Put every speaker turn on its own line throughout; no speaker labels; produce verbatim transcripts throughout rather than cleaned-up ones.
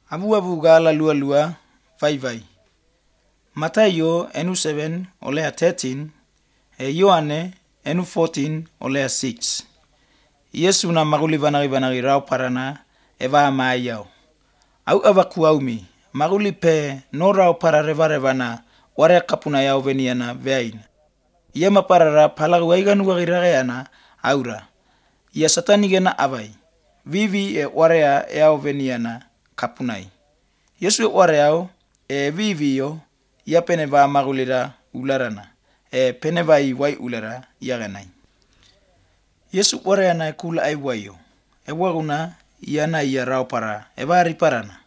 Abu abu gala lua lua vai vai. Matayo enu seven olea thirteen. E Yohane enu fourteen olea six. Yesu na maguli vanagi vanagi rau parana eva maayau. Au avaku aumi. Maguli pe no rau para reva revana warea kapuna yau veniana veaina. Ia maparara palagu aiganu wagirageana aura. Ia satani gena avai. Vivi e warea yau veniana kapunai. Yesu e wareau e vivi yo ia peneva magulira ularana. E peneva i wai ulara iaganai. Yesu wareana e kula ai waio. E waguna iana ia rau para e vari parana.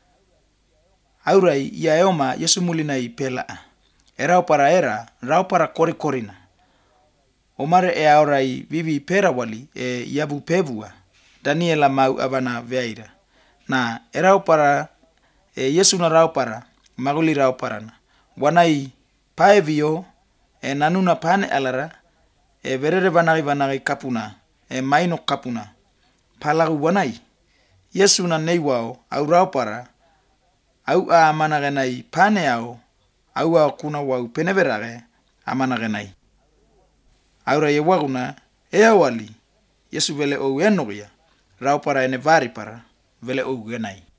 Aurai ia eoma Yesu mulina i pelaa. E rau para era rau para kori korina. Omare e aurai vivi pera wali e iabu pebua. Daniela mau avana veaira. Na e rau para e Yesu na rau para maguli rau parana. Wanai paevio e nanuna pane alara e verere vanagi vanagi kapuna e maino kapuna. Palagu wanai Yesu na neiwao au rau para au a amanagenai pane au au a kuna wau peneverage amanagenai. Aura ye waguna e awali Yesu vele ou enogia rau para ene vari para vele ou genai.